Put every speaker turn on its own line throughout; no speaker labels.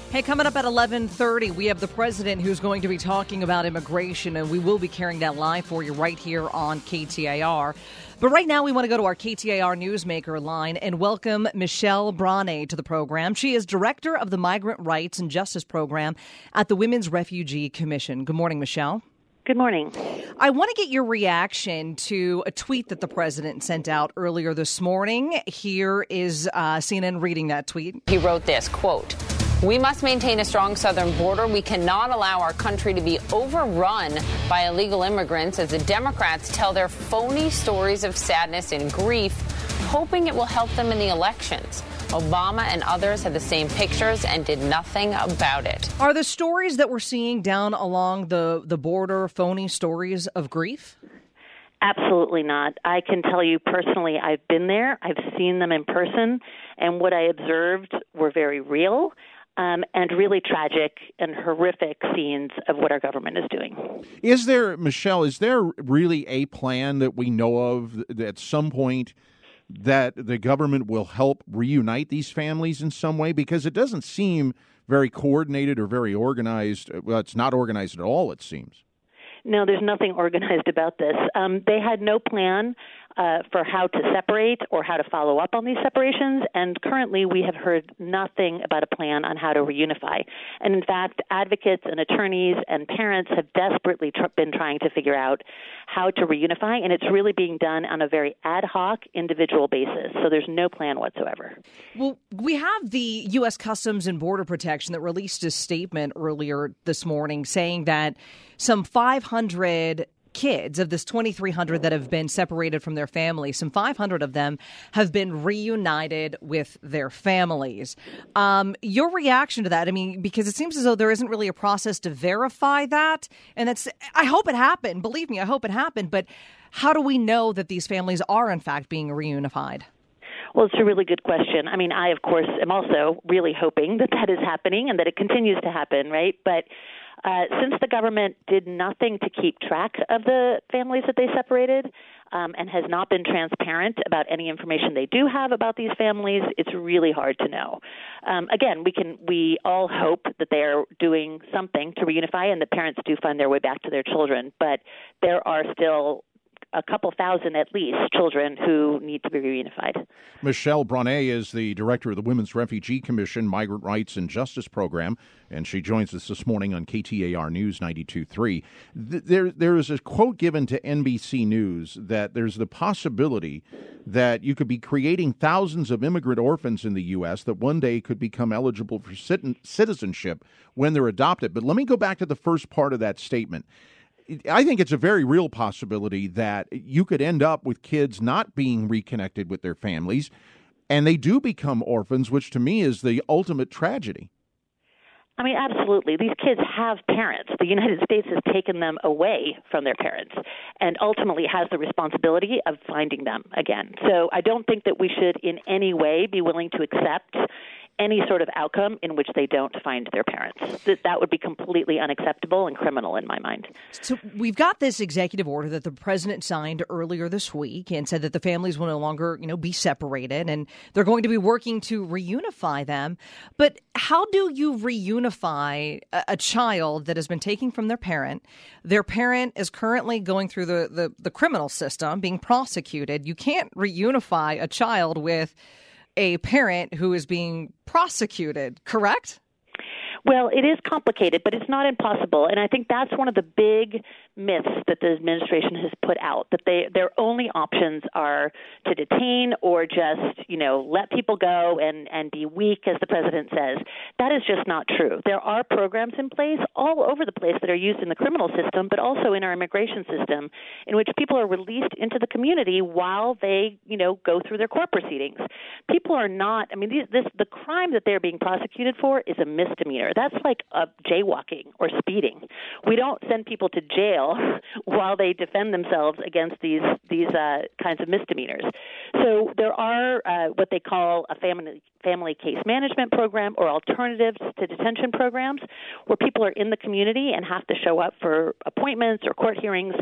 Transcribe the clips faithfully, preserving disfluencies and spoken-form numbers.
Hey, coming up at eleven thirty, we have the president who's going to be talking about immigration, and we will be carrying that live for you right here on K T A R. But right now, we want to go to our K T A R Newsmaker line and welcome Michelle Brane to the program. She is director of the Migrant Rights and Justice Program at the Women's Refugee Commission. Good morning, Michelle.
Good morning.
I want to get your reaction to a tweet that the president sent out earlier this morning. Here is uh, C N N reading that tweet.
He wrote this, quote, "We must maintain a strong southern border. We cannot allow our country to be overrun by illegal immigrants as the Democrats tell their phony stories of sadness and grief, hoping it will help them in the elections. Obama and others had the same pictures and did nothing about it."
Are the stories that we're seeing down along the, the border phony stories of grief?
Absolutely not. I can tell you personally, I've been there. I've seen them in person, and what I observed were very real. Um, and really tragic and horrific scenes of what our government is doing.
Is there, Michelle, is there really a plan that we know of that at some point that the government will help reunite these families in some way? Because it doesn't seem very coordinated or very organized. Well, it's not organized at all, it seems.
No, there's nothing organized about this. Um, they had no plan uh, for how to separate or how to follow up on these separations, and currently we have heard nothing about a plan on how to reunify. And in fact, advocates and attorneys and parents have desperately tr- been trying to figure out how to reunify, and it's really being done on a very ad hoc, individual basis. So there's no plan whatsoever.
Well, we have the U S Customs and Border Protection that released a statement earlier this morning saying that some five hundred kids of this twenty-three hundred that have been separated from their families, some five hundred of them have been reunited with their families. Um, your reaction to that, I mean, because it seems as though there isn't really a process to verify that. And that's, I hope it happened. Believe me, I hope it happened. But how do we know that these families are, in fact, being reunified?
Well, it's a really good question. I mean, I, of course, am also really hoping that that is happening and that it continues to happen, right? But Uh, since the government did nothing to keep track of the families that they separated um, and has not been transparent about any information they do have about these families, it's really hard to know. Um, again, we can we all hope that they are doing something to reunify and that parents do find their way back to their children, but there are still a couple thousand at least children who need to be reunified.
Michelle Brane is the director of the Women's Refugee Commission Migrant Rights and Justice Program, and she joins us this morning on K T A R News ninety-two point three. There, there is a quote given to N B C News that there's the possibility that you could be creating thousands of immigrant orphans in the U S that one day could become eligible for citizenship when they're adopted. But let me go back to the first part of that statement. I think it's a very real possibility that you could end up with kids not being reconnected with their families, and they do become orphans, which to me is the ultimate tragedy.
I mean, absolutely. These kids have parents. The United States has taken them away from their parents and ultimately has the responsibility of finding them again. So I don't think that we should in any way be willing to accept any sort of outcome in which they don't find their parents. That that would be completely unacceptable and criminal in my mind.
So we've got this executive order that the president signed earlier this week and said that the families will no longer, you know, be separated and they're going to be working to reunify them. But how do you reunify a, a child that has been taken from their parent? Their parent is currently going through the, the, the criminal system, being prosecuted. You can't reunify a child with a parent who is being prosecuted, correct?
Well, it is complicated, but it's not impossible. And I think that's one of the big myths that the administration has put out, that they their only options are to detain or just, you know, let people go and, and be weak, as the president says. That is just not true. There are programs in place all over the place that are used in the criminal system, but also in our immigration system, in which people are released into the community while they, you know, go through their court proceedings. People are not, I mean, these, this the crime that they're being prosecuted for is a misdemeanor. That's like a jaywalking or speeding. We don't send people to jail while they defend themselves against these these uh, kinds of misdemeanors. So there are uh, what they call a family family case management program or alternatives to detention programs where people are in the community and have to show up for appointments or court hearings.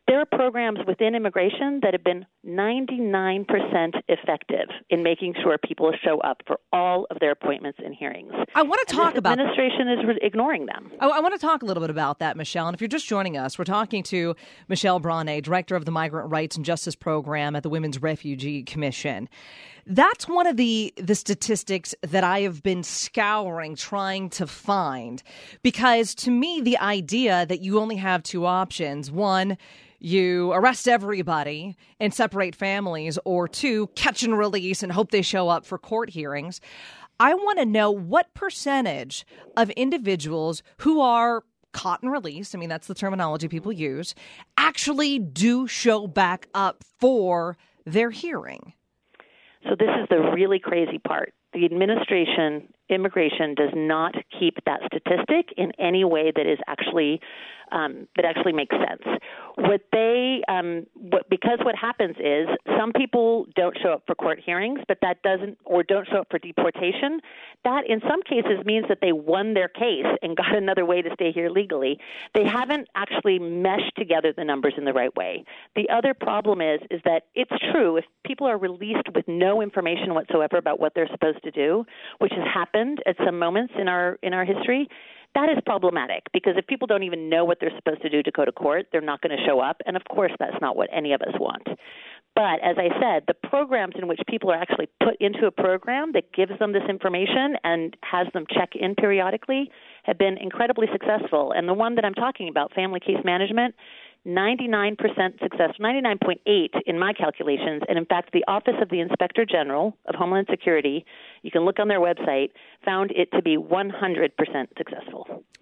there are programs within immigration that have been ninety-nine percent effective in making sure people show up for all of their appointments and hearings.
I want to talk
and this
about
administration is re- ignoring them.
I, I want to talk a little bit about that, Michelle. And if you're just joining us, we're talking to Michelle Brane, Director of the Migrant Rights and Justice Program at the Women's Refugee Commission. That's one of the, the statistics that I have been scouring, trying to find, because to me, the idea that you only have two options, one, you arrest everybody and separate families, or two, catch and release and hope they show up for court hearings. I want to know what percentage of individuals who are caught and released, I mean, that's the terminology people use, actually do show back up for their hearing.
So this is the really crazy part. The administration, immigration, does not keep that statistic in any way that is actually um, that actually makes sense. What they, um, what, because what happens is some people don't show up for court hearings, but that doesn't, or don't show up for deportation. That in some cases means that they won their case and got another way to stay here legally. They haven't actually meshed together the numbers in the right way. The other problem is, is that it's true if people are released with no information whatsoever about what they're supposed to do, which has happened at some moments in our in our history. That is problematic because if people don't even know what they're supposed to do to go to court, they're not going to show up. And of course, that's not what any of us want. But as I said, the programs in which people are actually put into a program that gives them this information and has them check in periodically have been incredibly successful. And the one that I'm talking about, family case management, ninety-nine percent success, ninety-nine point eight in my calculations. And in fact, the Office of the Inspector General of Homeland Security, you can look on their website, found it to be one hundred percent successful.